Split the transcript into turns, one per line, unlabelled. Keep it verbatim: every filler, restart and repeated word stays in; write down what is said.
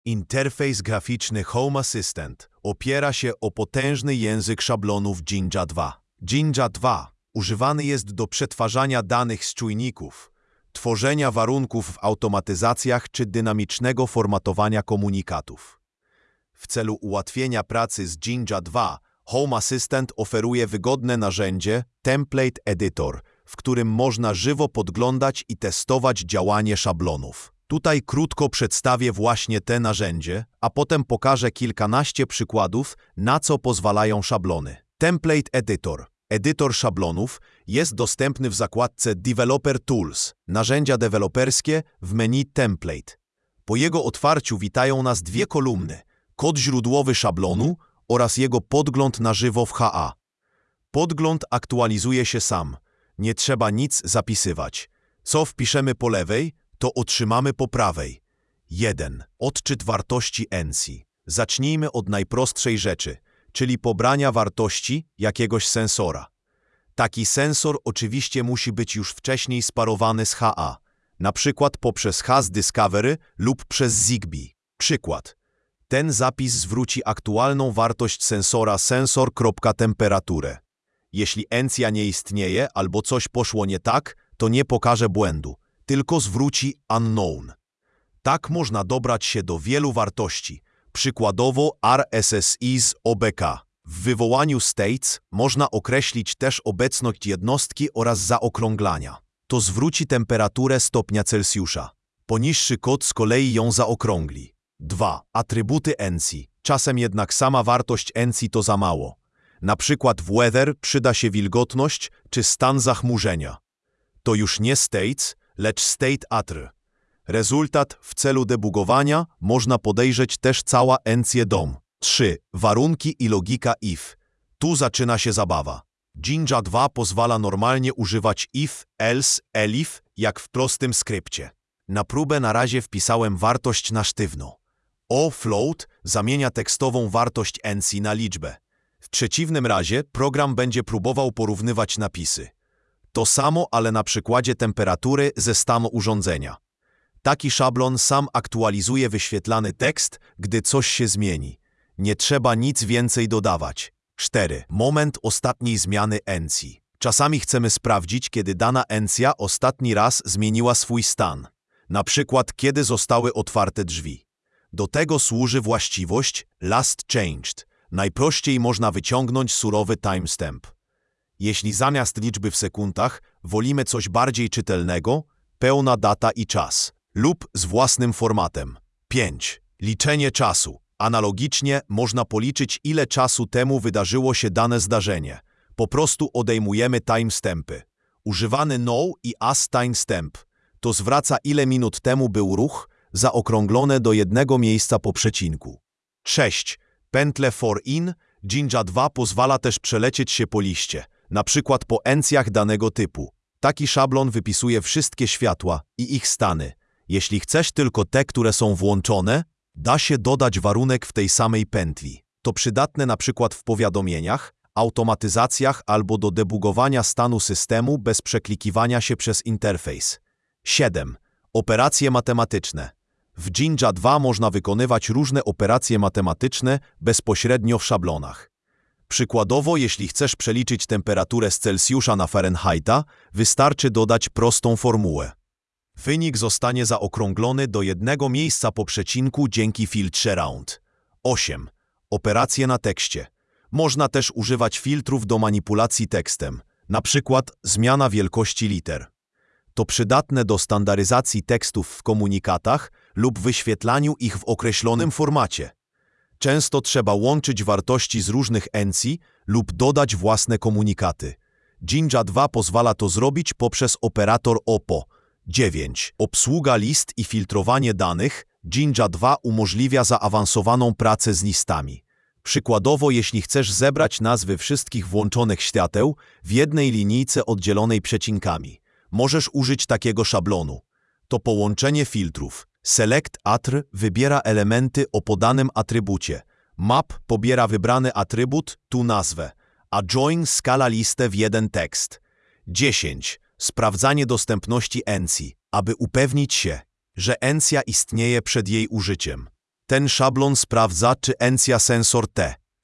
Interfejs graficzny Home Assistant opiera się o potężny język szablonów Jinja dwa. Jinja dwa używany jest do przetwarzania danych z czujników, tworzenia warunków w automatyzacjach czy dynamicznego formatowania komunikatów. W celu ułatwienia pracy z Jinja dwa Home Assistant oferuje wygodne narzędzie Template Editor, w którym można żywo podglądać i testować działanie szablonów. Tutaj krótko przedstawię właśnie te narzędzie, a potem pokażę kilkanaście przykładów, na co pozwalają szablony. Template Editor, edytor szablonów, jest dostępny w zakładce Developer Tools, narzędzia deweloperskie w menu Template. Po jego otwarciu witają nas dwie kolumny, kod źródłowy szablonu oraz jego podgląd na żywo w H A. Podgląd aktualizuje się sam, nie trzeba nic zapisywać. Co wpiszemy po lewej, to otrzymamy po prawej. jeden. Odczyt wartości E N S I. Zacznijmy od najprostszej rzeczy, czyli pobrania wartości jakiegoś sensora. Taki sensor oczywiście musi być już wcześniej sparowany z H A, na przykład poprzez H A Z Discovery lub przez Zigbee. Przykład. Ten zapis zwróci aktualną wartość sensora sensor.temperaturę. Jeśli E N S I A nie istnieje albo coś poszło nie tak, to nie pokaże błędu, tylko zwróci unknown. Tak można dobrać się do wielu wartości, przykładowo R S S I z O B K. W wywołaniu states można określić też obecność jednostki oraz zaokrąglania. To zwróci temperaturę stopnia Celsjusza. Poniższy kod z kolei ją zaokrągli. dwa. Atrybuty E N S I. Czasem jednak sama wartość E N S I to za mało. Na przykład w weather przyda się wilgotność czy stan zachmurzenia. To już nie states, lecz state atr. Rezultat w celu debugowania można podejrzeć też cała E N S I A D O M. trzy. Warunki i logika if. Tu zaczyna się zabawa. Jinja dwa pozwala normalnie używać if, else, elif, jak w prostym skrypcie. Na próbę na razie wpisałem wartość na sztywno. O float zamienia tekstową wartość E N S I na liczbę. W przeciwnym razie program będzie próbował porównywać napisy. To samo, ale na przykładzie temperatury ze stanu urządzenia. Taki szablon sam aktualizuje wyświetlany tekst, gdy coś się zmieni. Nie trzeba nic więcej dodawać. cztery. Moment ostatniej zmiany E N S I. Czasami chcemy sprawdzić, kiedy dana E N S I A ostatni raz zmieniła swój stan. Na przykład, kiedy zostały otwarte drzwi. Do tego służy właściwość last changed. Najprościej można wyciągnąć surowy timestamp. Jeśli zamiast liczby w sekundach wolimy coś bardziej czytelnego, pełna data i czas, lub z własnym formatem. pięć. Liczenie czasu. Analogicznie można policzyć, ile czasu temu wydarzyło się dane zdarzenie. Po prostu odejmujemy timestampy. Używany no i as timestamp to zwraca, ile minut temu był ruch, zaokrąglone do jednego miejsca po przecinku. sześć. Pętle for in. Jinja dwa pozwala też przelecieć się po liście, na przykład po encjach danego typu. Taki szablon wypisuje wszystkie światła i ich stany. Jeśli chcesz tylko te, które są włączone, da się dodać warunek w tej samej pętli. To przydatne na przykład w powiadomieniach, automatyzacjach albo do debugowania stanu systemu bez przeklikiwania się przez interfejs. siedem. Operacje matematyczne. W Jinja dwa można wykonywać różne operacje matematyczne bezpośrednio w szablonach. Przykładowo, jeśli chcesz przeliczyć temperaturę z Celsjusza na Fahrenheita, wystarczy dodać prostą formułę. Wynik zostanie zaokrąglony do jednego miejsca po przecinku dzięki filtrze round. osiem. Operacje na tekście. Można też używać filtrów do manipulacji tekstem, na przykład zmiana wielkości liter. To przydatne do standaryzacji tekstów w komunikatach lub wyświetlaniu ich w określonym formacie. Często trzeba łączyć wartości z różnych E N S I lub dodać własne komunikaty. Jinja dwa pozwala to zrobić poprzez operator O P O. dziewięć. Obsługa list i filtrowanie danych. Jinja dwa umożliwia zaawansowaną pracę z listami. Przykładowo, jeśli chcesz zebrać nazwy wszystkich włączonych świateł w jednej linijce oddzielonej przecinkami, możesz użyć takiego szablonu. To połączenie filtrów. Select atr wybiera elementy o podanym atrybucie. Map pobiera wybrany atrybut, tu nazwę, a join skala listę w jeden tekst. dziesięć. Sprawdzanie dostępności E N S I, aby upewnić się, że E N S I A istnieje przed jej użyciem. Ten szablon sprawdza, czy Encia Sensor T